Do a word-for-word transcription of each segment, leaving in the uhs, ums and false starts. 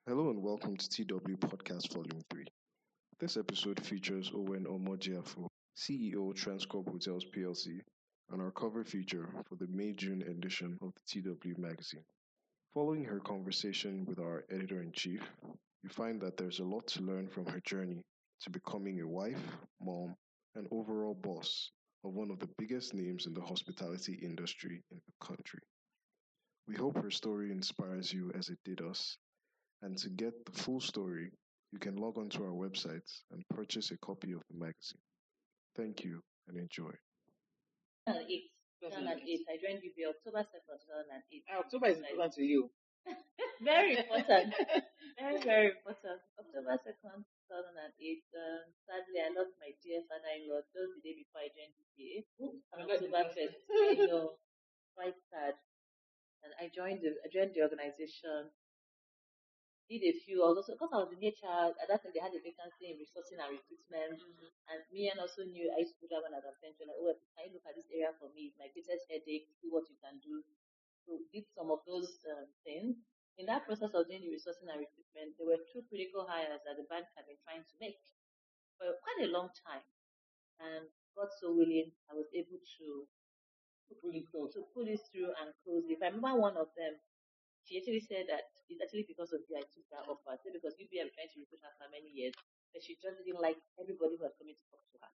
Hello and welcome to T W Podcast Volume three. This episode features Owen Omojiafo, C E O Transcorp Hotels P L C, and our cover feature for the May June edition of the T W magazine. Following her conversation with our editor in chief, you find that there's a lot to learn from her journey to becoming a wife, mom, and overall boss of one of the biggest names in the hospitality industry in the country. We hope her story inspires you as it did us, and to get the full story, you can log on to our website and purchase a copy of the magazine. Thank you and enjoy. two thousand eight. two thousand eight. I joined B B October second, two thousand eight. October is important to you. Very important. very, very important. October second, two thousand eight. Um, sadly, I lost my dear father-in-law just the day before I joined B B A. On October first. I know. Quite sad. And I joined the I joined the organization, did a few, I was also, because I was in H R, at that time they had a vacancy in resourcing and recruitment. Mhm. And me and also knew, I used to do that when I was at Accenture, like, oh, can you look at this area for me? It's my greatest headache, see what you can do. So did some of those um, things. In that process of doing the resourcing and recruitment, there were two critical hires that the bank had been trying to make for quite a long time. And God so willing, I was able to Pull it close. to pull it through and close it. If I remember one of them, she actually said that it's actually because of you I took that offer. I said because U B A have been trying to recruit her for many years, but she just didn't like everybody who was coming to talk to her.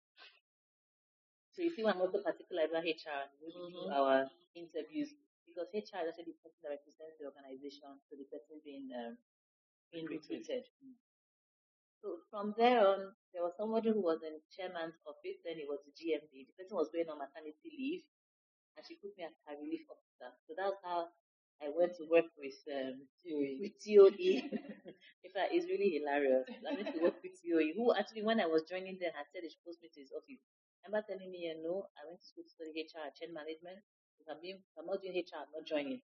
So you see, I'm also particular about H R and we do Mhm. our interviews because H R is actually the person that represents the organization, so the person being um, being Recruited. recruited. So from there on, there was somebody who was in chairman's office. Then it was the G M D. The person was going on maternity leave, and she put me as her relief officer. So that's how I went to work with um, T O E. with T O E. In fact, it's really hilarious. I went to work with T O E, who actually, when I was joining them, had said they should post me to his office. Remember telling me, you know, I went to school to study H R and change management. If I'm, being, if I'm not doing H R, I'm not joining.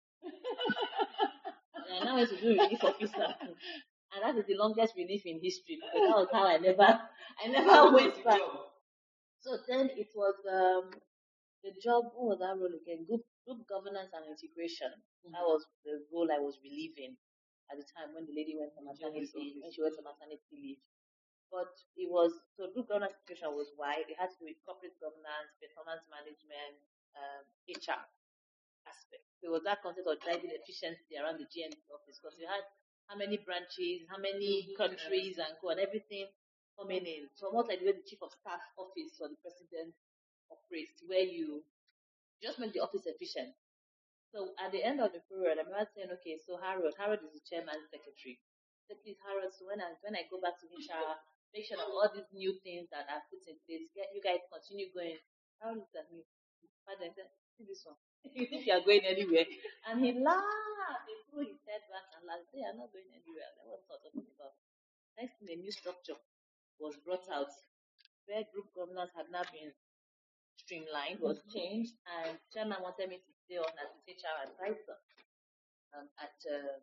And I now went to do relief officer. And that is the longest relief in history because that was how I never, I never went back. So then it was um, the job. What was that role again? Group group governance and integration. That was the role I was relieving at the time when the lady went on maternity when she went on maternity leave. But it was so group governance and integration was wide. It had to do with corporate governance, performance management, um, H R aspect. There was that concept of driving efficiency around the G M C office because you had how many branches, how many countries, and co and everything coming in. So almost like the way the chief of staff office or the president operates, where you just make the office efficient. So at the end of the period, I remember saying, okay, so Harold, Harold is the chairman secretary. So please, Harold, so when I when I go back to H R, make sure that all these new things that are put in place, get you guys continue going. Harold looked at me, father, said, see this one. You think you are going anywhere? And he laughed. He threw his head back and laughed. Say, I'm not going anywhere. That was what I was talking about. Next thing, a new structure was brought out where group governance had now been streamlined, was changed, and chairman wanted me to stay on as his H R advisor um, at um,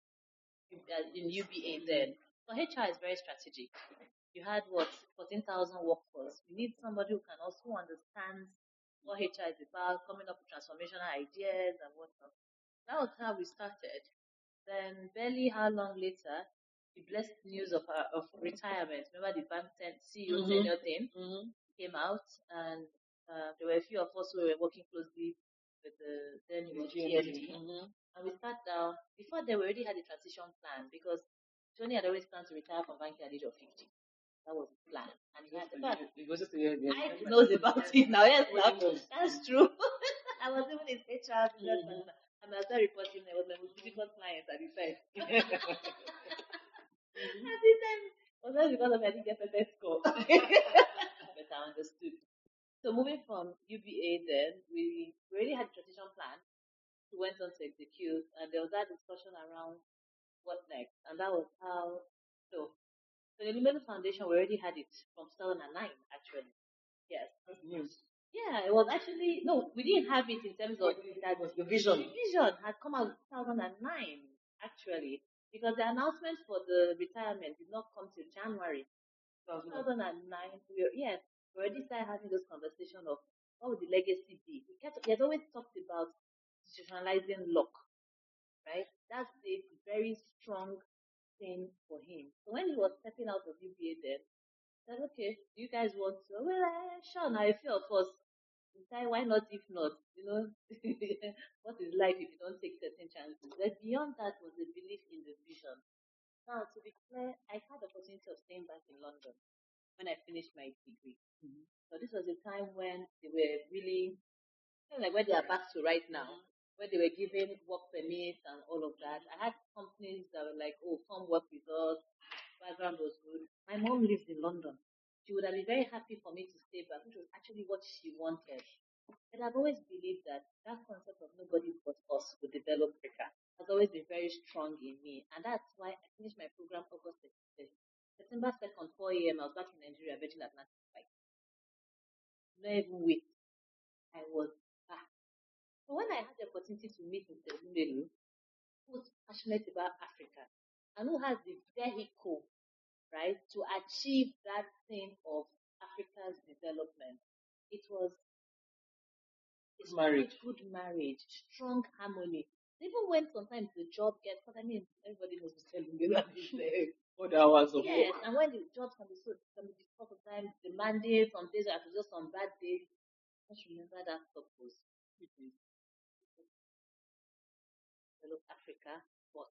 in U B A then. So H R is very strategic. You had what fourteen thousand workforce. You need somebody who can also understand what H R is about, coming up with transformational ideas and whatnot. That was how we started. Then barely how long later, the blessed news of our, of retirement. Remember the bank ten, C E O Mhm. tenure thing Mhm. came out, and uh, there were a few of us who were working closely with the then it was G M D. Mhm. And we sat down. Before then, we already had a transition plan because Tony had always planned to retire from banking at the age of fifty. That was the plan. And he had, in fact, It was just a year ago. I knows about it now. Yes, now, Everybody knows. that's true. I was even his H R business Mhm. partner. And I started reporting I was my most difficult client at the time. At the time, was not because of I didn't get the best score. But I understood. So moving from U B A then, we already had a transition plan. We went on to execute, and there was that discussion around what next, and that was how. So, so the Lumenu Foundation, we already had it from two thousand nine, actually. Yes. That's news. Yeah, it was actually no, we didn't have it in terms of That was the vision. the vision had come out in two thousand nine, actually, because the announcement for the retirement did not come till January two thousand nine. We were, yes, we already started having those conversations of what would the legacy be. We kept, we had always talked about institutionalizing luck, right? That's a very strong when he was stepping out of U B A then, I said, okay, do you guys want to? Well, uh, sure, now a few of us. Decide why not if not? You know, what is life if you don't take certain chances? But beyond that was the belief in the vision. Now, to be clear, I had the opportunity of staying back in London when I finished my degree. Mhm. So this was a time when they were really kind of like where they are back to right now, where they were giving work permits and all of that. I had companies that were like, oh, come work with us. Background was good. My mom lives in London. She would have been very happy for me to stay back, which was actually what she wanted. And I've always believed that that concept of nobody but us to develop Africa has always been very strong in me. And that's why I finished my program August thirty-first. September second, four a m, I was back in Nigeria, Virgin Atlantic flight. Not even wait. I was back. So when I had the opportunity to meet Mister Zumelu, who's passionate about Africa and who has the vehicle, right, to achieve that thing of Africa's development, it was a Good marriage. good marriage, strong harmony. Even when sometimes the job gets, because I mean, everybody knows Mister Zumelu and his uh, All the hours of yes, work. and when the jobs can be so can be difficult sometimes, demanding, some days I have to do some bad days. Just remember that purpose, which is develop Africa. But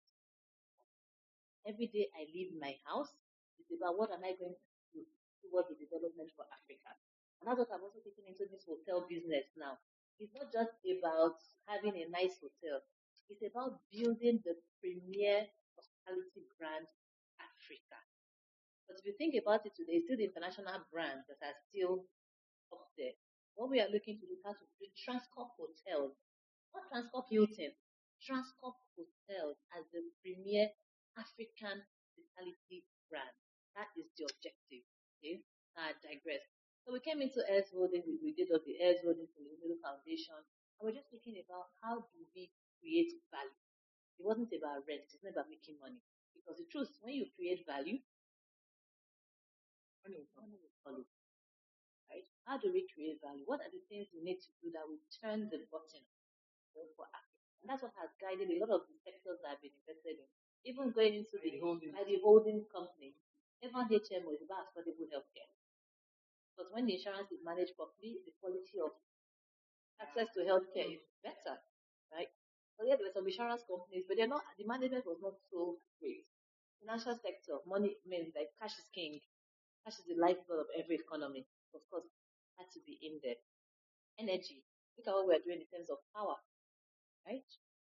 every day I leave my house, it's about what am I going to do towards the development for Africa. And that's what I'm also taking into this hotel business now. It's not just about having a nice hotel. It's about building the premier hospitality brand Africa. But if you think about it today, it's still the international brands that are still up there. What we are looking to do is how to build Transcorp Hotels, not Transcorp Hilton, Transcorp Hotels as the premier African hospitality brand. That is the objective. Okay, I digress. So we came into Airs Holdings, we, we did up the Airs Holdings and the Middle Foundation, and we're just thinking about how do we create value. It wasn't about rent, it's not about making money. Because the truth, when you create value, money will follow. Right? How do we create value? What are the things we need to do that will turn the button for Africa? And that's what has guided a lot of the sectors that I've been invested in. Even going into the, The holding. by the holding company, even H M O is about affordable healthcare. But when the insurance is managed properly, the quality of access to healthcare is better, right? So yeah, there were some insurance companies, but they're not. The management was not so great. Financial sector, money means like cash is king. Cash is the lifeblood of every economy. Of course, had to be in there. Energy. Look at what we're doing in terms of power, right?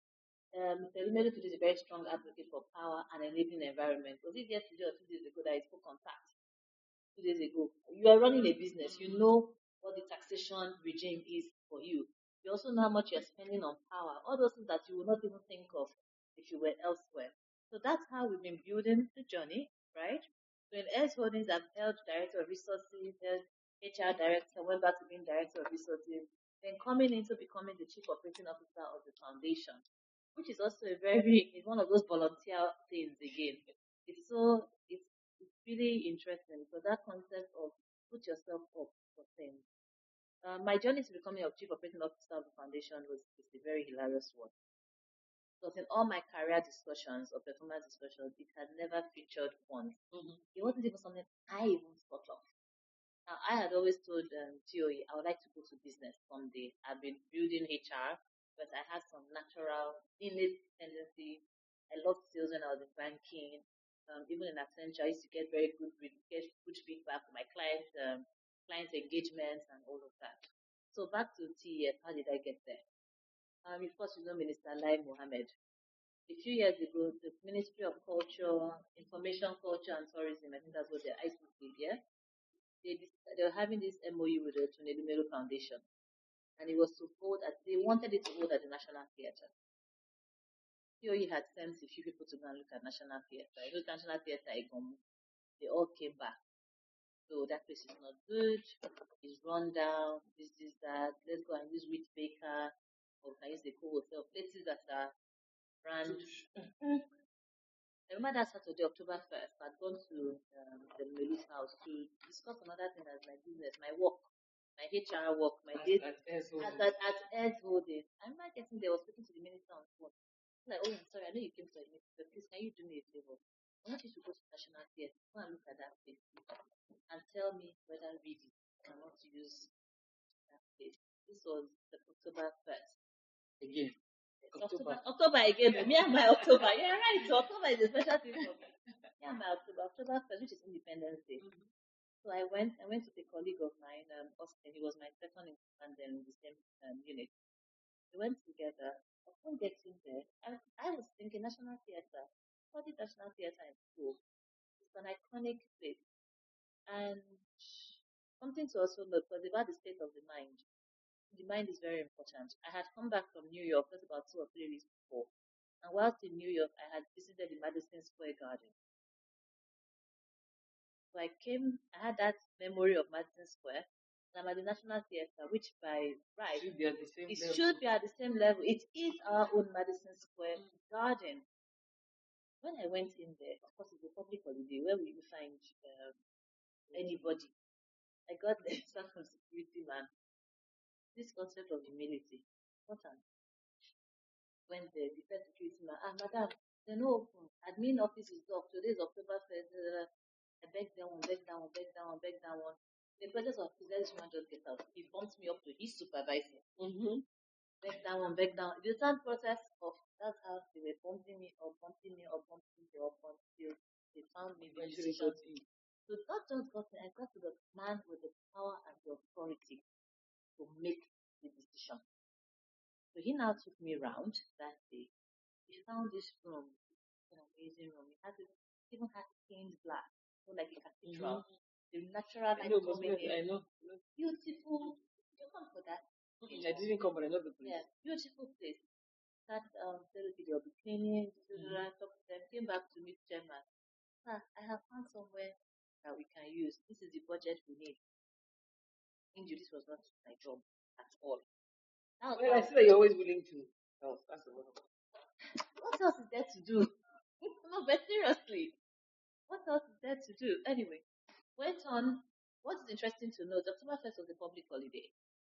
Um, Telemedicine today is a very strong advocate for power and enabling the environment. Was it yesterday or two days ago that I spoke on tax? Two days ago. You are running a business. You know what the taxation regime is for you. You also know how much you're spending on power. All those things that you would not even think of if you were elsewhere. So that's how we've been building the journey, right? So in Airs Holdings, I've held Director of Resources, held H R Director, went back to being Director of Resources, then coming into becoming the Chief Operating Officer of the foundation, which is also a very, it's one of those volunteer things again. It's so, it's, it's really interesting because that concept of put yourself up for things. Uh, my journey to becoming a Chief Operating Officer of the foundation was is a very hilarious one. Because in all my career discussions or performance discussions, it had never featured once. Mhm. It wasn't even something I even thought of. Now, I had always told um, T O E I would like to go to business someday. I've been building H R, but I had some natural innate tendency. I loved sales when I was in banking. Um, even in Accenture, I used to get very good get good feedback from my client um, client engagements and all of that. So back to T E F, how did I get there? Um, of course, you know Minister Lai Mohammed. A few years ago, the Ministry of Culture, Information, Culture and Tourism, I think that's what the I C C, yeah, they, they were having this M O U with the Tunelu Melo Foundation, and it was to hold at, they wanted it to hold at the National Theatre. T O E had sent a few people to go and look at National Theatre. I know National Theatre, they all came back. So that place is not good, it's run down, this, this, that. Let's go and use Wheat Baker, or we can use the Co Hotel, places that are brand. I remember that Saturday, October first, I'd gone to um, the Melu's house to discuss another thing as my business, my work, my H R work, my At, day at Airs at, Holdings. at, at Airs Holdings. I remember getting there, I was speaking to the minister on phone. I'm like, oh, I'm sorry, I know you came to a meeting, but please, can you do me a favor? I want you to go to National Theatre, go and look at that place, and tell me whether reading can want to use that place. This was the October first. Again. Yes, October. October, October again. Me and my October. Yeah, right. So October is a special thing for me. Me and my October, October first, which is Independence Day. So I went, I went with a colleague of mine, um, Austin. He was my second in command then in the same um, unit. We went together. Upon getting there, I, I was thinking National Theatre. Studied National Theatre in school. It's an iconic place. And something to also note was about the state of the mind. The mind is very important. I had come back from New York, that's about two or three weeks before. And whilst in New York, I had visited the Madison Square Garden. So I came, I had that memory of Madison Square. And I'm at the National Theatre, which by right, Should be at the same it level. should be at the same level. It is our own Madison Square Garden. When I went in there, of course, it's a public holiday. Where will you find um, anybody? I got there, start from security man. This concept of humility, important. Went there, the first security man, ah, madam, they no open. Admin office is off. Today is October first. I beg that one, beg that one, beg that one, beg that one. In the process of this man just get out. He bumped me up to his supervisor. Mm-hmm. Beg that one, beg that one. The third process of that's how they were bumping me up, bumping me up, bumping me up until they found me the Eventually decision. got in. So that just got me. I got to the man with the power and the authority to make the decision. So he now took me round that day. He found this room, an amazing room. It had it even had stained glass, so like a cathedral. The natural I light know, coming Muslim, I in. know. Beautiful. Did you come for that? Mm, I didn't come, but I know the place. Yeah, beautiful place. Sat down, said, okay, they'll be cleaning, Mhm. talked to them, came back to meet chairman. Sir, I have found somewhere that we can use. This is the budget we need. Indeed, this was not my job at all. That was Well, I how, see that you're always willing to help. That's the one. what else is there to do? No, but seriously, what else is there to do? Anyway, went on. What is interesting to note, October first was a public holiday.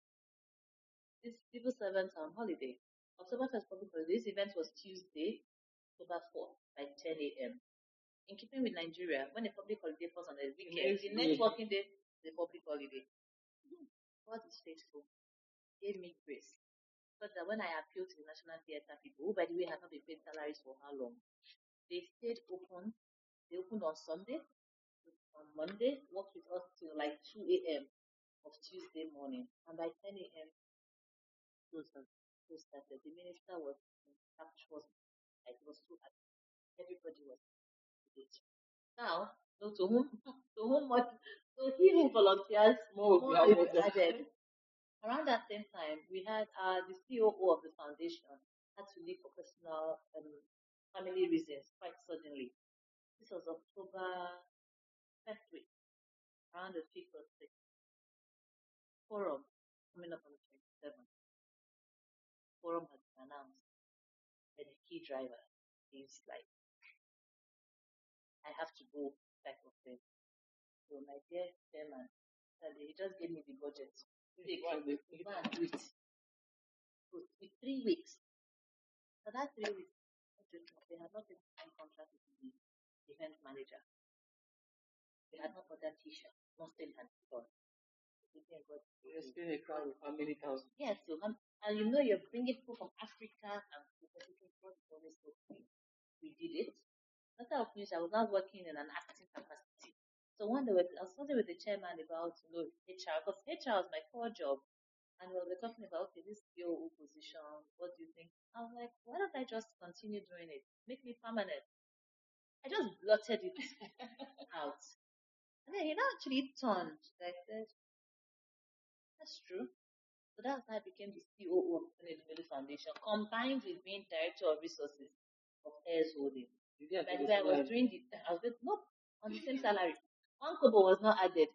These civil servants are on holiday. October first public holiday. This event was Tuesday, October fourth, by ten a.m. In keeping with Nigeria, when a public holiday falls on a weekend, the next working day is a public holiday. God is faithful. Gave me grace. But that when I appealed to the National Theatre people, who by the way have not been paid salaries for how long, they stayed open. They opened on Sunday. On Monday, worked with us till like two a.m. of Tuesday morning. And by ten a.m., those started. The minister was was like it was too happy. Everybody was it. Now, so to whom to whom what so he who volunteers More more will be will be added. added. Around that same time, we had uh, the C O O of the foundation had to leave for personal um, family reasons quite suddenly. This was October first week, around the fifth or sixth. Forum coming up on the twenty-seventh. Forum has been announced. And the key driver is like, I have to go type of thing. So my dear chairman, he just gave me the budget. Take, go and do it. So with three weeks. For that three weeks, they had not been in contract with the event manager. They had not ordered t-shirt. Nothing had been done. You're still a crowd of how many thousand? Yes, so um, and you know you're bringing people from Africa and we did it. After I finished, I was now working in an acting capacity. So one day I was talking with the chairman about you know H R because H R was my core job, and we were talking about okay this C O O position. What do you think? I was like, why don't I just continue doing it? Make me permanent. I just blotted it out, and then he now actually turned. Like said, that's true. So that's how I became the C O O of the Foundation, combined with being director of resources of Heirs Holding. Yeah, By the way, I was doing the, I was doing, no, on the same salary. One kobo was not added.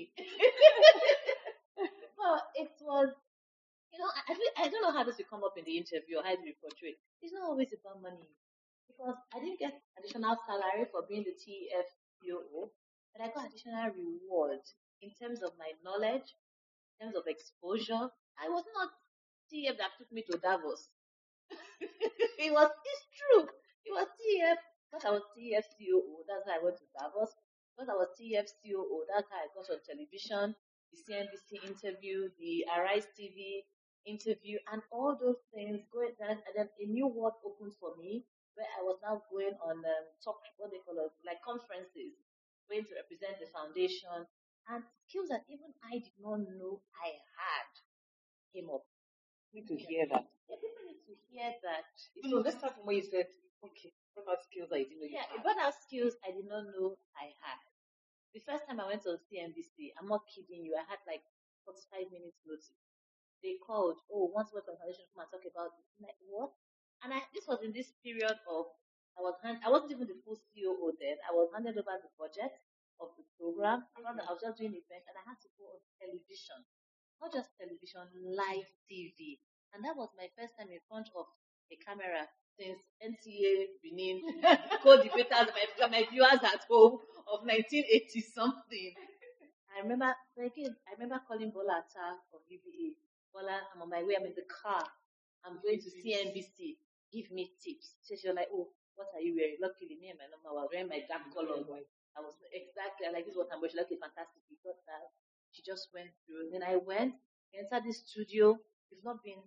Well, it was, you know, I, I don't know how this will come up in the interview or how it will be portrayed. It's not always about money. Because I didn't get additional salary for being the T F C O O, but I got additional reward in terms of my knowledge, in terms of exposure. I was not T F that took me to Davos. It was, it's true. It was T F Because I was T F C O O, that's how I went to Davos. Because I was T F C O O, that's how I got on television, the C N B C interview, the Arise T V interview, and all those things going down. And then a new world opened for me where I was now going on um, top, what they call it, like conferences, going to represent the foundation, and skills that even I did not know I had came up. Need to hear that. Yeah, people need to hear that. You know, let's start from where you said, okay, what about skills I didn't know you Yeah, had? about our skills I did not know I had. The first time I went on C N B C, I'm not kidding you, I had like forty-five minutes notice. They called, oh, once Web Foundation come and talk about this. I'm like, what? And I, this was in this period of, I was hand, I wasn't even the full C O O then. I was handed over the budget of the program. I found that I was just doing the event and I had to go on television. Not just television, live T V. And that was my first time in front of a camera since N T A Benin co-debaters, my, my viewers at home of nineteen eighty something. I remember, again, I remember calling Bola Atta of U B A. Bola, I'm on my way, I'm in the car. I'm going to C N B C. Give me tips. So she was like, oh, what are you wearing? Luckily, me and my mama were wearing my dark color. I was exactly like, this is what I'm wearing. She like, okay, fantastic. We got that. She just went through. Then I went, entered the studio. It's not been,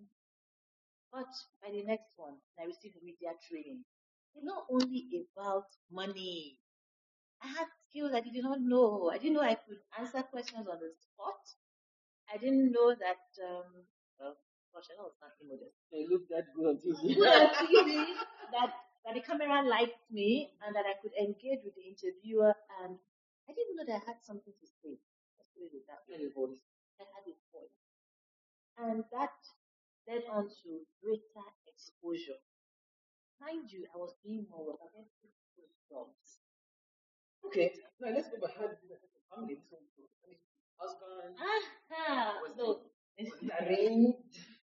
but by the next one, I received media training. It's not only about money. I had skills I did not know. I didn't know I could answer questions on the spot. I didn't know that, um, well, gosh, I know it's not modest. They look that good on T V. Good on T V, that, that the camera liked me and that I could engage with the interviewer. And I didn't know that I had something to say. Let's put it with that. And a voice. I had a voice. And that led on to greater exposure. Mind you, I was doing more work. I was doing jobs. Okay, now let's go back. How did you have a family? So, I mean, husband, Ah, was no. it arranged?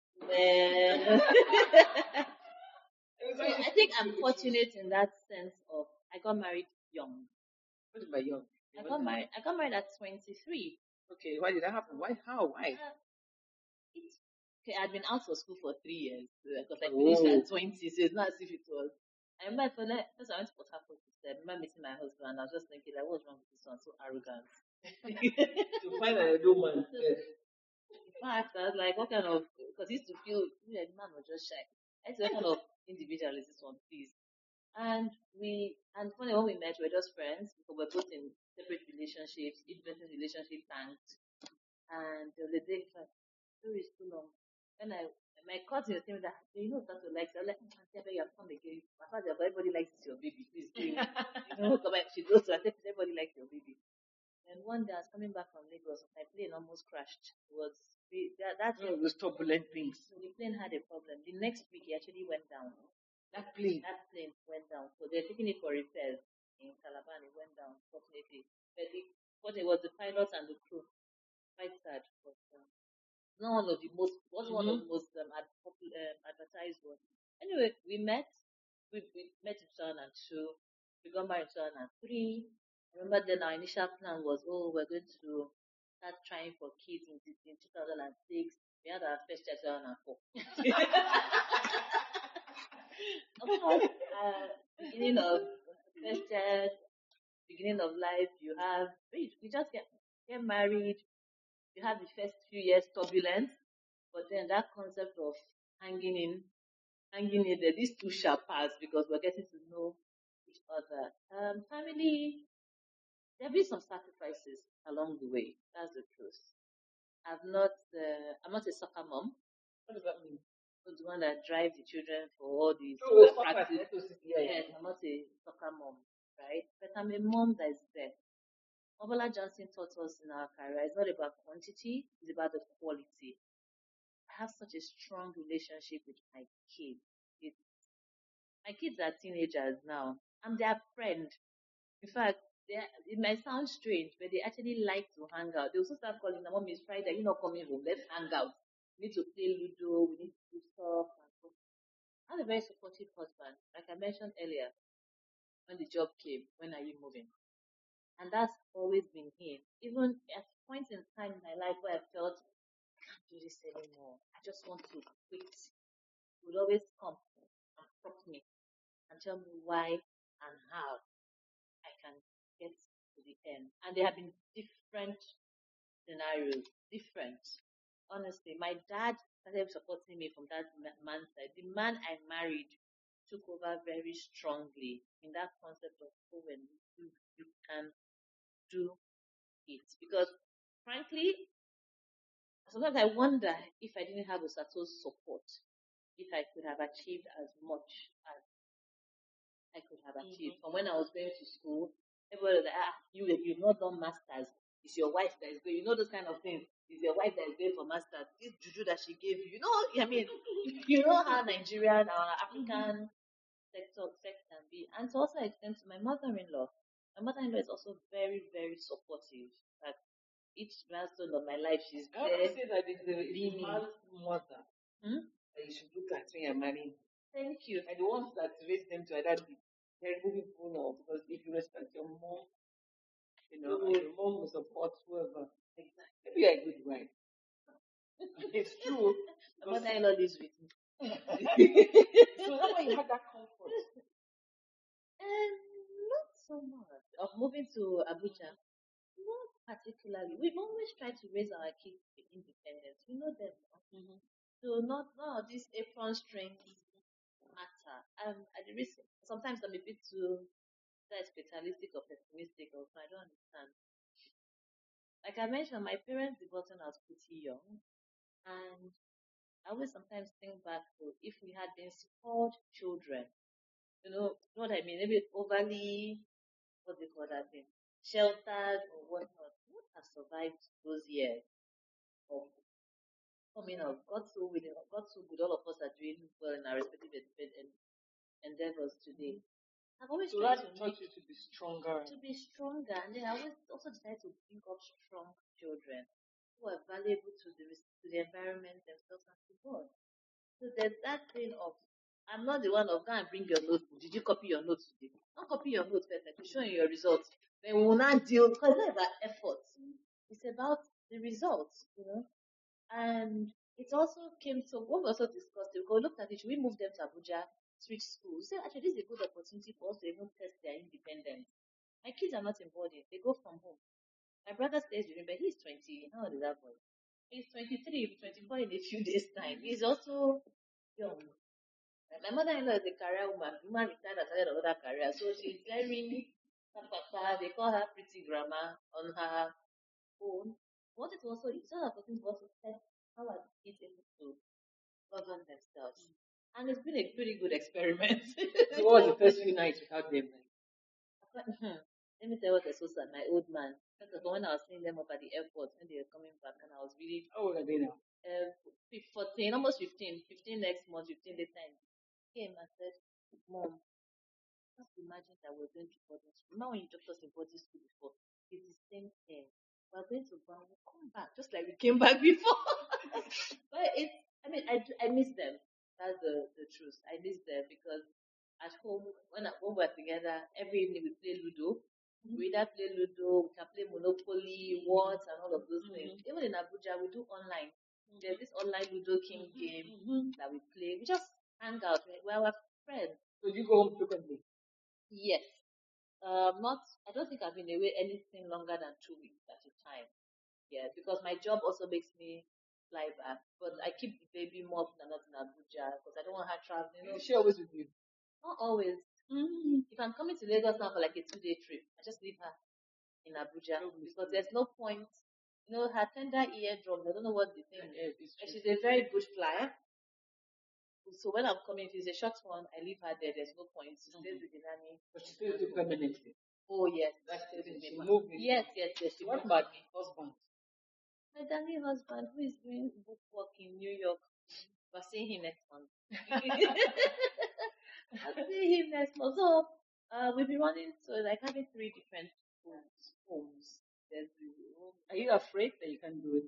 Man. It was So very I think I'm difficult. fortunate in that sense of I got married young. What is my young? I got married. I got married at twenty-three. Okay, why did that happen? Why? How? Why? Uh, it's, okay, I'd been out of school for three years because I finished Oh. at twenty, so it's not as if it was. I remember for that, first I went to Port Harcourt to stay. I remember meeting my husband. I was just thinking, like, what's wrong with this one? So arrogant. To find a no man. Yes. In fact, I was like, what kind of, because he used to feel, you know, the man was just shy. I said, what kind of individual is this one, please? And we, and funny, when we met, we were just friends because we're both in separate relationships. Each person's relationship tanked. And the other day, it's like, story is too long. When I, my cousin was saying that, you know, that's what likes. I was like, I bet you have come again. My father, everybody likes your baby. Please, please. You know, come back. She goes to, I said, everybody likes your baby. And one day I was coming back from Lagos, my plane almost crashed. It was that, that One of those turbulent things. so the plane had a problem. The next week, it actually went down. That plane. That plane went down. So they're taking it for repairs in Calabar. It went down, fortunately. But the, what it was the pilot and the crew. Quite sad. But um, not one of the most, wasn't one of the most um, ad, popular, um, advertised ones. Anyway, we met. We, we met in two thousand two. We got married in two thousand three. I remember then our initial plan was, oh, we're going to start trying for kids in, in two thousand six. We had our first child in two thousand four. Of course, uh, beginning of first child, beginning of life, you have, we, we just get, get married, you have the first few years turbulence, but then that concept of hanging in, hanging in there, these two shall pass because we're getting to know each other. Um, family, there have been some sacrifices along the way. That's the truth. I've not, uh, I'm not a soccer mom. What does that mean? I'm the one that drives the children for all these Oh, soccer soccer, practice. yeah, yeah. Yes, I'm not a soccer mom, right? But I'm a mom that is there. Obola Johnson taught us in our career, it's not about quantity, it's about the quality. I have such a strong relationship with my kids. It's, my kids are teenagers now. I'm their friend. In fact, they are- it might sound strange, but they actually like to hang out. They also start calling, Mom, it's Friday, you're not coming home, let's hang out. We need to play Ludo, we need to do stuff. And so I have a very supportive husband. Like I mentioned earlier, when the job came, when are you moving? And that's always been him. Even at points in time in my life where I felt, I can't do this anymore. I just want to quit. He would always come and stop me and tell me why and how I can get to the end. And there have been different scenarios, different. Honestly, my dad started supporting me from that ma- man's side. The man I married took over very strongly in that concept of, oh, when you, you can do it. Because frankly, sometimes I wonder if I didn't have Osato's support, if I could have achieved as much as I could have achieved. From when I was going to school, everybody was like, ah, you, you've not done masters. It's your wife that is going. You know those kind of things. It's your wife that is going for masters. This juju that she gave you. You know, I mean, you know how Nigerian or African sector sex can be. And to also extend to my mother-in-law. My mother-in-law is also very, very supportive. Like each milestone of my life, she's I there. always say that it's the, it's the leaning. man's mother Hmm? that you should look at when you're marrying. Thank you. And the ones that raise them to either be terrible people now, because if you respect your mom, you know, and your mom will support whoever. Exactly. Maybe you're a good wife. It's true. My mother-in-law lives with me. So that's why you had that comfort. Um, not so much. Of moving to Abuja, not particularly. We've always tried to raise our kids to be independent. We know them now. Mm-hmm. So not none of these apron strings matter. Um, at the risk, sometimes I'm a bit too that fatalistic or pessimistic, or so I don't understand. Like I mentioned, my parents divorced when I was pretty young, and I always sometimes think back to if we had been spoiled children, you know, you know what I mean? Maybe overly, what do you call that thing? Sheltered or whatnot. We would have survived those years of coming up. God so willing, God so good, all of us are doing well in our respective en- en- endeavors today. I've always So tried that to taught make you to be stronger. to be stronger, and then I always also decided to bring up strong children who are valuable to the to the environment themselves and to God. So there's that thing of I'm not the one of go and bring your notebook. Did you copy your notes today? Don't copy your notes first. Like, show you your results. Then we will not deal because it's not about effort. It's about the results, you know. And it also came to what we also discussed. We go looked at it. Should we move them to Abuja, switch schools? So actually, this is a good opportunity for us to even test their independence. My kids are not in boarding; they go from home. My brother stays with me, but he's twenty. How old is that boy? He's twenty-three, he'll be twenty-four in a few days' time. He's also young. My mother-in-law is a career woman. The woman retired and started another career, so she's very papa. They call her pretty grandma on her own. What it also it's not opportunity for us to test how are the kids able to govern themselves. And it's been a pretty good experiment. So what was the first few nights without them? Hmm. Let me tell you what I saw at my old man. First of all, when I was seeing them up at the airport when they were coming back, and I was really How old are they now? uh, fif- fourteen, almost fifteen, fifteen next month, fifteen this time. Came and said, Mom, just imagine that we're going to boarding school. Now, when you dropped us in boarding school before, it's the same thing. We're going to Brown, we'll come back just like we came back before. But it's, I mean, I, do- I miss them. That's the, the truth. I miss them because at home, when, I, when we're together, every evening we play Ludo. We either play Ludo, we can play Monopoly, Words, and all of those things. Even in Abuja, we do online. There's this online Ludo King game that we play. We just hang out. We're our friends. So you go home frequently? Yes. Um, not, I don't think I've been away anything longer than two weeks at a time. Yeah, because my job also makes me fly back. But I keep the baby more often than not in Abuja because I don't want her traveling. You know, Is she always with you? not always. If I'm coming to Lagos now for like a two day trip, I just leave her in Abuja because there's no point. You know, her tender eardrum, I don't know what the thing is. Yes, it's And true. she's a very good flyer. So when I'm coming, if it's a short one, I leave her there. There's no point. She stays with the nanny. But she stays with you permanently. Oh yes, That's she stays it. with She me. moved with Yes, yes, yes. She you. What moved about with me. husband? My darling husband, who is doing book work in New York. We're seeing him next month. I'll see him next month. So uh, we'll be running, so like having three different homes. homes. There's the home. Are you afraid that you can't do it?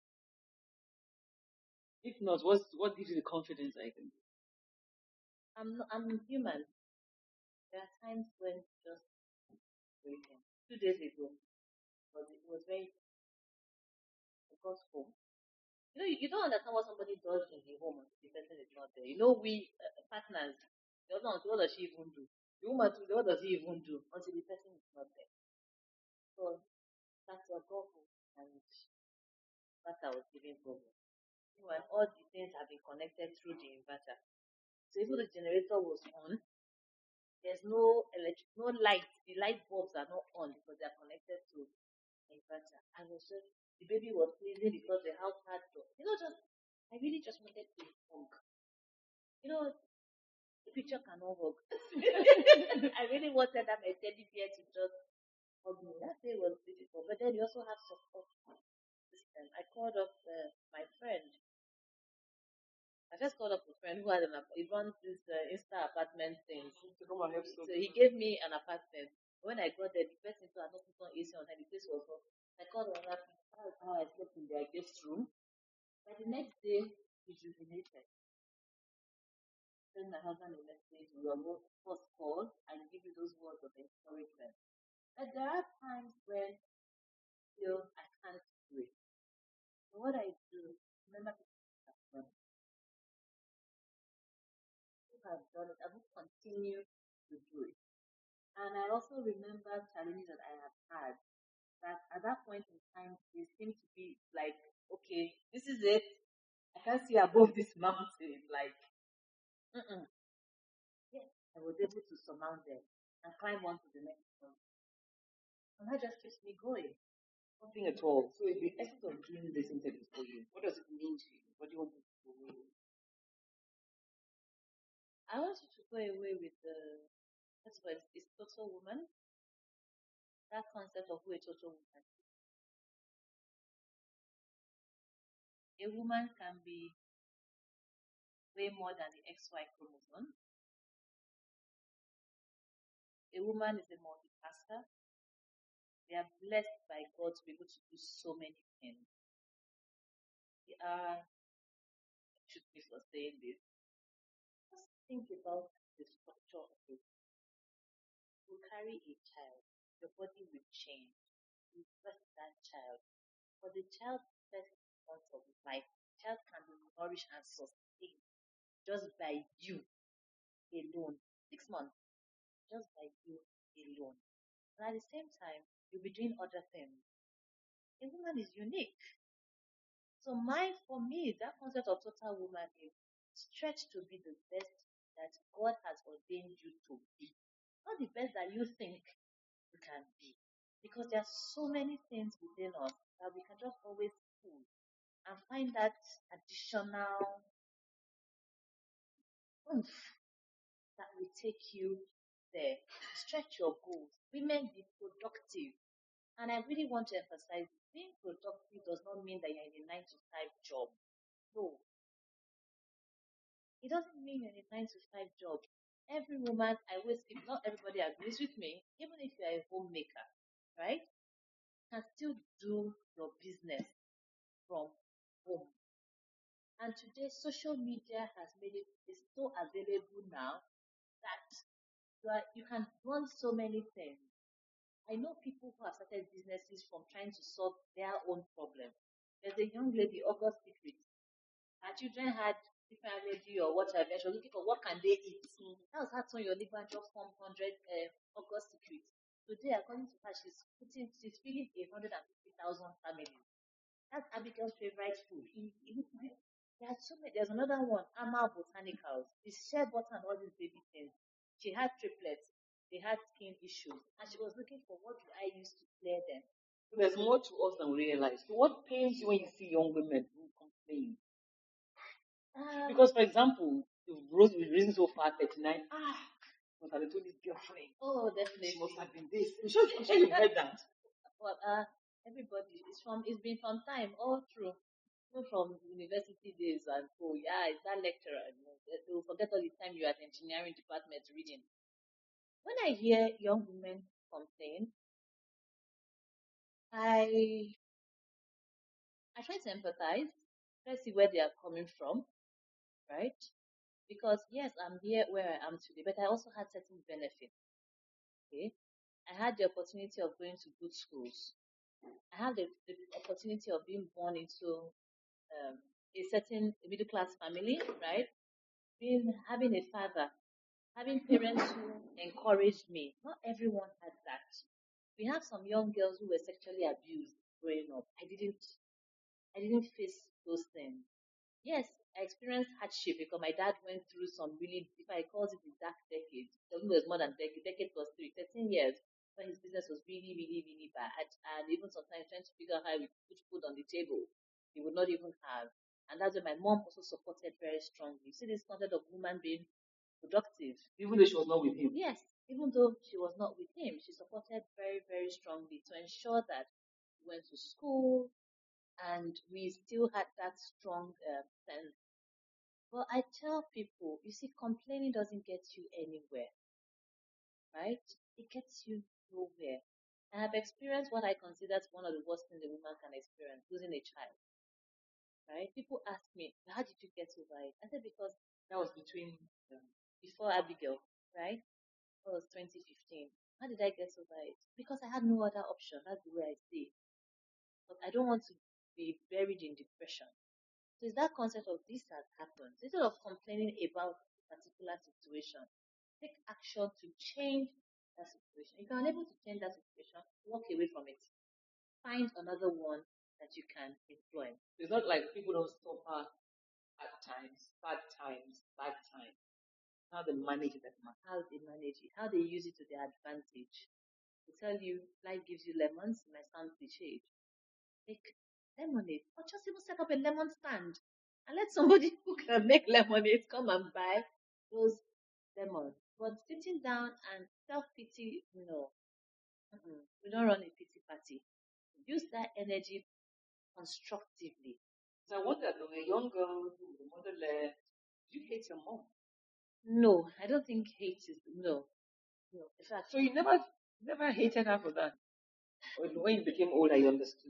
If not, what's, what gives you the confidence that you can do it? I'm not, I'm human. There are times when just breaking. Two days ago, but it was very. I got home. You know, you, you don't understand what somebody does in the home until the person is not there. You know, we uh, partners, they don't know what does she even do. The woman too, what does he even do until the person is not there? So that's your goal, and that I was giving problem. And all the things have been connected through the inverter. So even the generator was on, there's no electric, no light. The light bulbs are not on because they are connected to the inverter. I was just, the baby was sneezing because the house had door. You know, just I really just wanted to hug. You know, the picture cannot hug. I really wanted that my teddy bear to just hug me. That day was difficult, but then you also have support system. I called up uh, my friend. I just called up a friend who had an ap- he runs this uh, Insta apartment thing. To come and help So somebody. he gave me an apartment. When I got there, the first thing I noticed on A C on time, the place was hot. I called her up. That's how I slept in their guest room. By the next day, rejuvenated. Send my husband a message. We will both first call and give you those words of encouragement. But there are times when you know, I can't do it. So what I do, remember to have done it. If I've done it, I will continue to do it. And I also remember challenges that I have had that at that point in time, they seem to be like, okay, this is it. I can't see above this mountain. Like, mm-mm. Yes, I was able to surmount them and climb on to the next one. And that just keeps me going. Nothing at all. So the essence of doing this interview for you, what does it mean to you? What do you want to go away with? I want you to go away with the, that's what is total woman. That concept of who a total woman is. A woman can be way more than the X Y chromosome. A woman is a multitasker. They are blessed by God to be able to do so many things. They are, should be for saying this. Just think about the structure of it. You carry a child, your body will change. You birth that child. For the child's first months of life, the child can be nourished and sustained just by you alone. Six months, just by you alone. And at the same time, you'll be doing other things. A woman is unique. So my, for me, that concept of total woman is stretch to be the best that God has ordained you to be. Not the best that you think you can be. Because there are so many things within us that we can just always pull and find that additional oomph that will take you there. Stretch your goals. Women, be productive. And I really want to emphasize being productive does not mean that you're in a nine to five job. No. It doesn't mean you're in a nine to five job. Every woman, I always, if not everybody agrees with me, even if you're a homemaker, right, can still do your business from home. And today, social media has made it is so available now that you, are, you can run so many things. I know people who have started businesses from trying to solve their own problem. There's a young lady, August Secret. Her children had different allergy or whatever. She was looking for what can they eat. That was how Tony Oliver just formed one hundred uh, August Secret. Today, according to her, she's putting, she's feeding one hundred fifty thousand families. That's Abigail's favorite food. There's so many. There's another one, Amal Botanicals. It's share butter and all these baby things. She had triplets. They had skin issues, and she was looking for what do I use to clear them. So there's more to us than we realize. So what pains you when you see young women who complain? Um, Because, for example, you've rose- you've risen so far, thirty-nine. Ah, must have been told this girlfriend. oh, She definitely. must have been this. I'm sure, I'm sure you heard that. Well, uh, everybody, it's from, it's been from time all through. Even from university days and oh yeah, it's that lecturer. You know, they they will forget all the time you are at engineering department reading. When I hear young women complain, I I try to empathize, try to see where they are coming from, right? Because yes, I'm here where I am today, but I also had certain benefits. Okay, I had the opportunity of going to good schools. I had the, the opportunity of being born into um, a certain middle class family, right? Being having a father having parents who encouraged me. Not everyone had that. We have some young girls who were sexually abused growing up. I didn't I didn't face those things. Yes, I experienced hardship because my dad went through some really, if I call it the dark decade, it was more than decade, decade plus three, thirteen years, when his business was really, really, really bad. And even sometimes trying to figure out how we put food on the table, he would not even have. And that's why my mom also supported very strongly. You see this concept of woman being productive. Even though she was not with him. Yes, even though she was not with him, she supported very, very strongly to ensure that we went to school and we still had that strong uh, sense. But I tell people, you see, complaining doesn't get you anywhere, right? It gets you nowhere. And I've experienced what I consider one of the worst things a woman can experience, losing a child, right? People ask me, how did you get over it? I said, because That was between um, before Abigail, right? That was twenty fifteen. How did I get over it? Because I had no other option. That's the way I see it. But I don't want to be buried in depression. So it's that concept of this has happened. So instead of complaining about a particular situation, take action to change that situation. If you're unable to change that situation, walk away from it. Find another one that you can employ. It's not like people don't suffer at times, bad times, bad times. How they manage that man. How they manage it, how they use it to their advantage. To tell you, life gives you lemons, it might sound cliched. Take lemonade, or just even set up a lemon stand and let somebody who can make lemonade come and buy those lemons. But sitting down and self pity, no, mm-mm. We don't run a pity party. Use that energy constructively. So I wonder, though, a young girl who the mother left, do you hate your mom? No, I don't think hate is no. No. In fact, So you never never hated her for that? Or when you became older, you understood?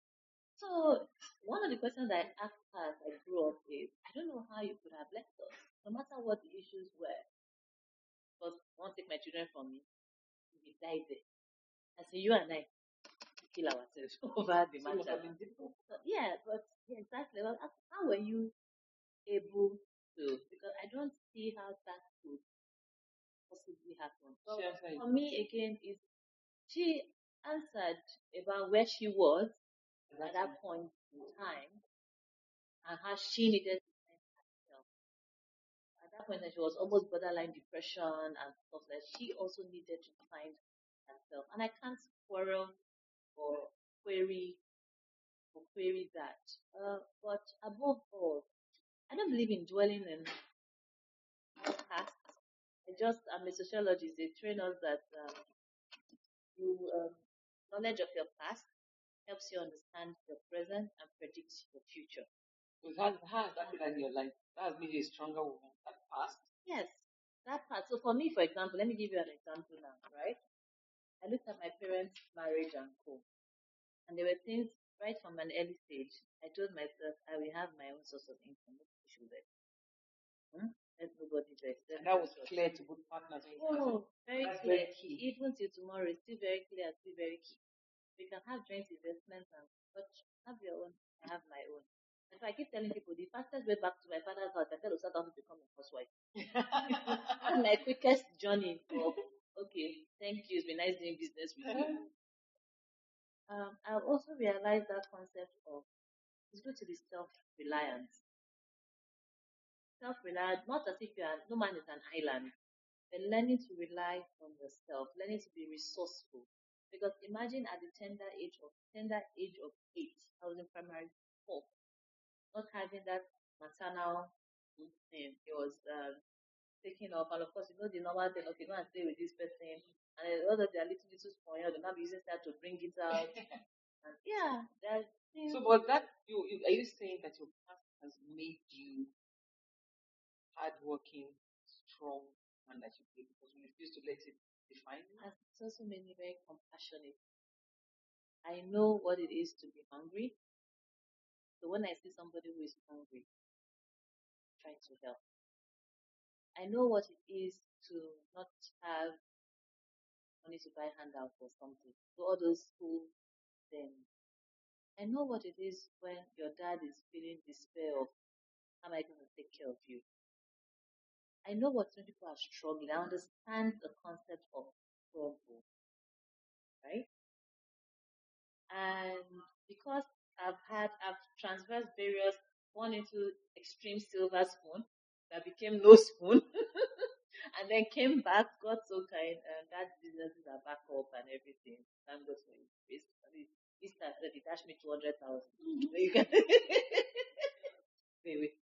so one of the questions I asked her as I grew up is, I don't know how you could have left us, no matter what the issues were. Because won't take my children from me, we died there. I say you and I kill ourselves over the So it must matter. have been difficult. But yeah, but yeah, exactly. Well, how how were you able to? Because I don't see how that could possibly happen. But She answered for you. me, again, is she answered about where she was At at that time. that point in time and how she needed to find herself. At that point, she was almost borderline depression and stuff like that. She also needed to find herself. And I can't quarrel or query or query that. Uh, but above all, I don't believe in dwelling in our past. I just, I'm a sociologist. They train us that um, you um, knowledge of your past helps you understand your present and predict your future. So how, how has that been in your life? That has made you a stronger woman. That past. Yes, that part. So for me, for example, let me give you an example now, right? I looked at my parents' marriage and co. And there were things right from an early stage. I told myself I will have my own source of income. Let me show them. Hmm? Let nobody vex. And that was clear to both partners. Oh, very That's clear. very key. Even till tomorrow, it's still very clear, still very key. We can have joint investments and but have your own. I have my own. And so I keep telling people the fastest way back to my father's house, I tell Osaka to become a housewife. That's my quickest journey of okay, thank you. It's been nice doing business with you. Um, I've also realized that concept of it's good to be self-reliant. Self-reliant, not as if you are no man is an island, but learning to rely on yourself, learning to be resourceful. Because imagine at the tender age of tender age of eight, I was in primary four, not having that maternal thing. It was um, taking off, and of course, you know the normal thing. Okay, go and stay with this person, and then all of their little little spoil, they'll not be using that to bring it out. And yeah, there's things. So, but that you, you are you saying that your past has made you hardworking, strong, and that you because you refuse to let it define you? And it's also made me very compassionate. I know what it is to be hungry. So when I see somebody who is hungry, I try to help. I know what it is to not have money to buy handouts or something. So all those school things. I know what it is when your dad is feeling despair of how am I going to take care of you? I know what some people are struggling. I understand the concept of struggle, right? And because I've had, I've transversed various, one into extreme silver spoon that became no spoon, and then came back, got so kind, and that businesses are back up and everything. Thank God for it. Basically, this time that they dashed me two hundred thousand. You can wait, wait.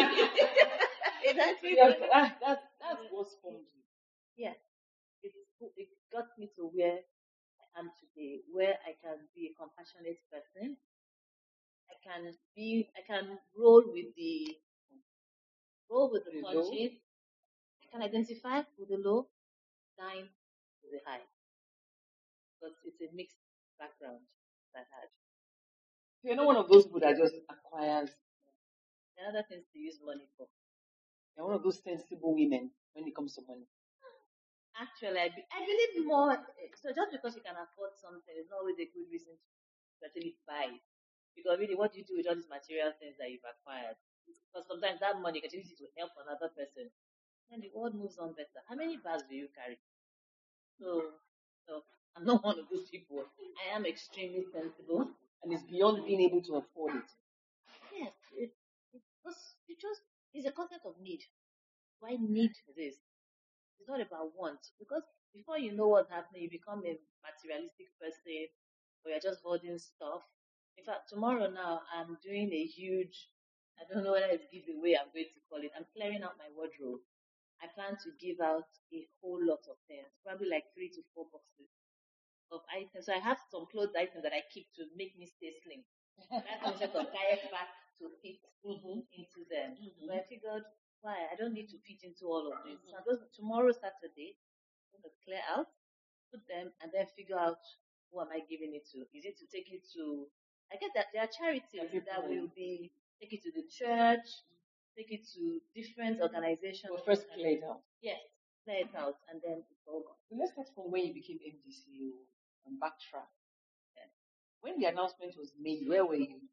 It actually, Yeah, that, that, that's what formed you. yeah, it, it got me to where I am today, where I can be a compassionate person. I can be, I can roll with the, roll with the The low. punches. I can identify with the low, dine with the high. But it's a mixed background that I had. You're not one of those people that just acquires. The other things to use money for. You're one of those sensible women when it comes to money. Actually, I, be, I believe more. So just because you can afford something is not always a good reason to actually buy it. Because really, what do you do with all these material things that you've acquired? Because sometimes that money can use it to help another person. And the world moves on better. How many bags do you carry? So, so I'm not one of those people. I am extremely sensible. And it's beyond being able to afford it. Yes, it, it, just, it just is a concept of need. Do I need this? It's not about want. Because before you know what's happening, you become a materialistic person or you're just holding stuff. In fact, tomorrow now, I'm doing a huge, I don't know whether it's giveaway, I'm going to call it. I'm clearing out my wardrobe. I plan to give out a whole lot of things, probably like three to four boxes of items. So I have some clothes items that I keep to make me stay slim. That concept of diet back to fit Mm-hmm. into them. Mm-hmm. But I figured, why? I don't need to fit into all of this. So I'm just, tomorrow, Saturday, I'm going to clear out, put them, and then figure out who am I giving it to. Is it to take it to, I guess that there are charities that will be, take it to the church, take it to different organizations. Well, first clear it out. Yes, clear it out, and then it's all gone. So let's start from when you became M D C O and backtrack. Yeah. When the announcement was made, where were you?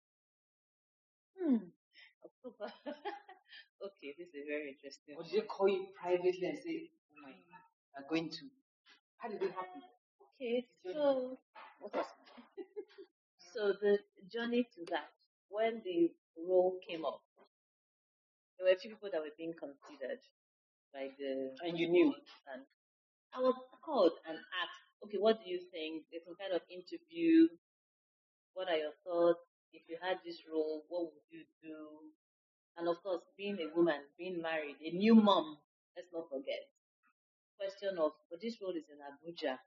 Hmm. October. Okay, this is very interesting. Or did they call you privately and say, oh my, I'm going to? How did it happen? Okay, so What was so the journey to that, when the role came up, there were a few people that were being considered by the And you knew. and I was called and asked, okay, what do you think? There's some kind of interview. What are your thoughts? If you had this role, what would you do? And of course, being a woman, being married, a new mom, let's not forget. Question of, but this role is in Abuja.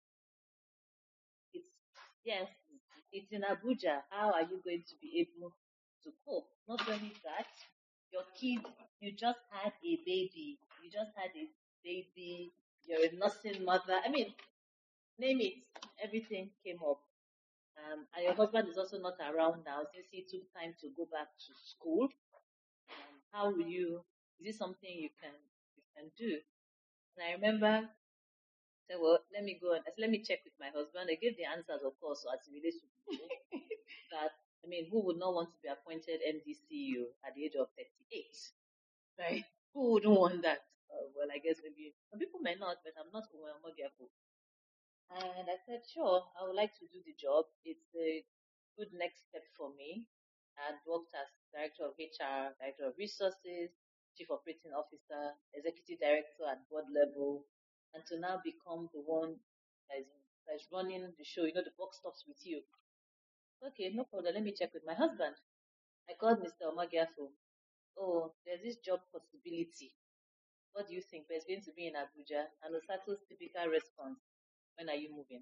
It's yes, it's in Abuja. How are you going to be able to cope? Not only that, your kid, you just had a baby. You just had a baby. You're a nursing mother. I mean, name it. Everything came up. Um, and your husband is also not around now since he took time to go back to school. Um, how will you? Is this something you can you can do? And I remember I said, well, let me go and I said, let me check with my husband. I gave the answers, of course, so as it relates to people. That I mean, who would not want to be appointed M D C O at the age of thirty-eight? Right? Who wouldn't want that? Uh, well, I guess maybe some people may not, but I'm not Omogiafu. And I said, sure, I would like to do the job. It's a good next step for me. I'd worked as Director of H R, Director of Resources, Chief Operating Officer, Executive Director at board level, and to now become the one that is, that is running the show. You know, the box stops with you. Okay, no problem. Let me check with my husband. I called Mister Omogiafu. Oh, there's this job possibility. What do you think? But it's going to be in Abuja. And Osato's typical response, when are you moving?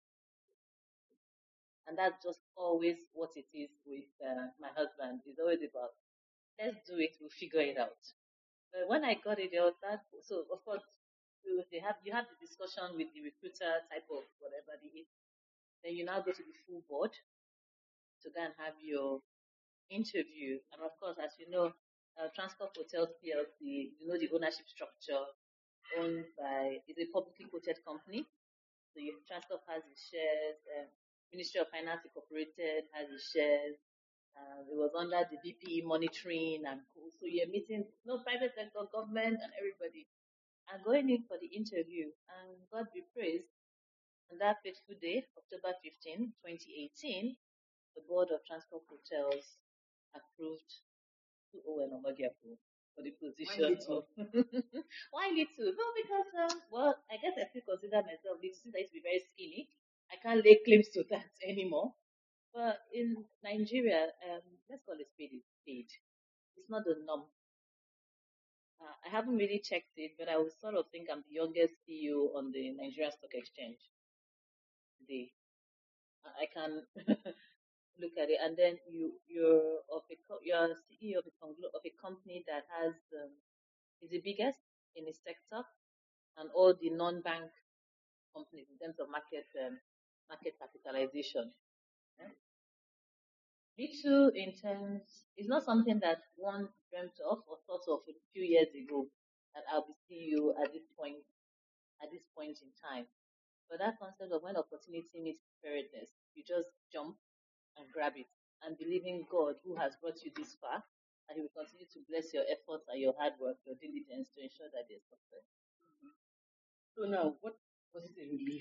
And that's just always what it is with uh, my husband. It's always about, let's do it, we'll figure it out. But when I got it, there was that, so of course, you, they have, you have the discussion with the recruiter type of whatever it is. Then you now go to the full board to go and have your interview. And of course, as you know, uh, Transcorp Hotels P L C, you know the ownership structure owned by, is a publicly quoted company. So your Transcorp has its shares, um, Ministry of Finance Incorporated has its shares, Uh, it was under the B P E monitoring and co- so you're meeting no private sector, government, and everybody. And going in for the interview, and God be praised. On that fateful day, October fifteenth, twenty eighteen, the board of Transport Hotels approved Owen Omogiapu for the position little? of. Why little? No, because um, well, I guess I still consider myself little since I used to be very skinny. I can't lay claims to that anymore. But in Nigeria, um, let's call it spade a spade. It's not the norm. Uh, I haven't really checked it, but I would sort of think I'm the youngest C E O on the Nigerian Stock Exchange today. I I can look at it, and then you you're of a co- you're a C E O of a conglo- of a company that has um, is the biggest in its sector, and all the non-bank companies in terms of market um, market capitalization. Yeah. Little in terms, it's not something that one dreamt of or thought of a few years ago that I'll be C E O at this point at this point in time. But that concept of when opportunity meets preparedness, you just jump and grab it and believe in God who has brought you this far, and He will continue to bless your efforts and your hard work, your diligence to ensure that there's success. So now, what was it a relief?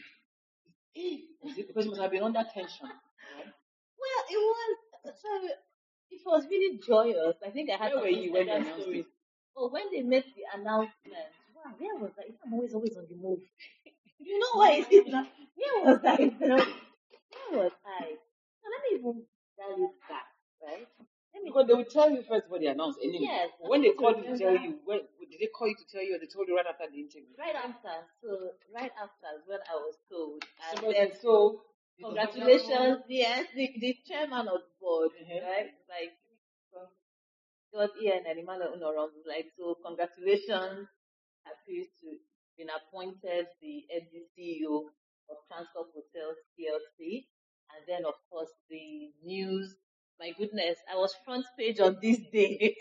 Was it, because you must have been under tension, right? Well, it was so it was really joyous. I think I had Where some were you when they Instagram announced stories. it? Oh, when they made the announcement, wow, where was I? I'm always always on the move. You know why is it now? Where was I? Where was I? So let me even tell you back, right? Let me Because they will tell you first what they announced anyway. Yes, When they I called you to tell remember. you, when, did they call you to tell you or they told you right after the interview? Right after, so right after is when I was told, and Somebody then said, so, congratulations, yes, the, the chairman of the board, Mhm. right? Like, so it was Ian and Emmanuel Unorom, like, so congratulations, happy to been appointed the M D C E O of Transport Hotels P L C, and then of course the news. My goodness, I was front page on this day.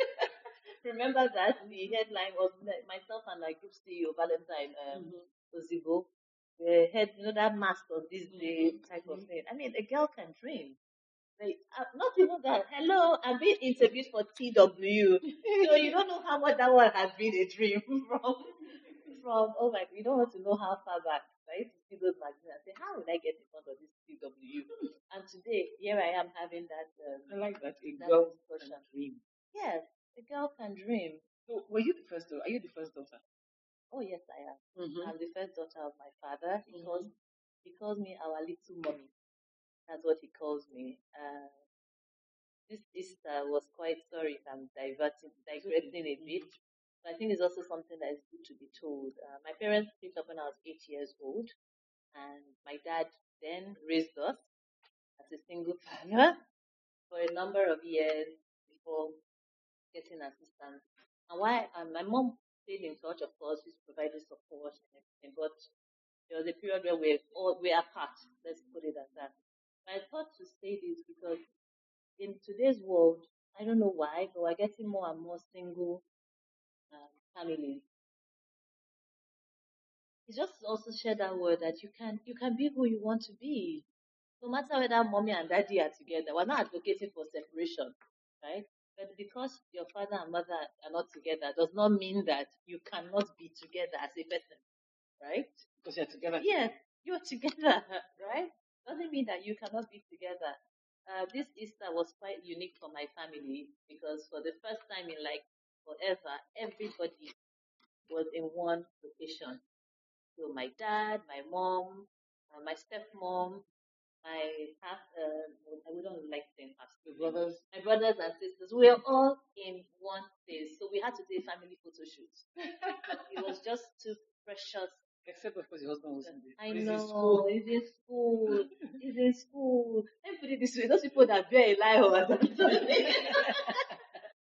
Remember that the headline was like myself and my group C E O Valentine um, Mhm. Ozibo. The head, you know, that mask on this day Mhm. type of Mhm. thing. I mean, a girl can dream. Like, uh, not even that. Hello, I'm being interviewed for T W. So you don't know how much that one has been a dream from, from. Oh my, you don't want to know how far back. I used to see those magazines and say, how would I get in front of this T W? And today, here I am having that um, I like that. A that girl can discussion. dream. Yes, a girl can dream. So, were you the first daughter? Are you the first daughter? Oh yes, I am. Mm-hmm. I'm the first daughter of my father. He Mhm. calls he calls me our little mommy. That's what he calls me. Uh, this Easter was quite sorry if I'm diverting, digressing a bit. But I think it's also something that is good to be told. Uh, my parents split up when I was eight years old, and my dad then raised us as a single father for a number of years before getting assistance. And why um, my mom stayed in touch, of course, she's providing support and everything, but there was a period where we're all we're apart. Let's put it as that. But I thought to say this because in today's world, I don't know why, but we're getting more and more single um, families. It's just to also share that word that you can you can be who you want to be, no matter whether mommy and daddy are together. We're not advocating for separation, right? But because your father and mother are not together, does not mean that you cannot be together as a person, right? Because you're together. Yes, you're together, right? Doesn't mean that you cannot be together. Uh, this Easter was quite unique for my family because for the first time in like forever, everybody was in one location. So my dad, my mom, uh, my stepmom, my half, uh, we don't like saying half, The brothers. my brothers and sisters, we were all in one place. So we had to do a family photo shoot. It was just too precious. Except, of course, your husband wasn't there. I But he's in know, school. he's in school. He's in school. Let me put it this way: those people that bear a lie over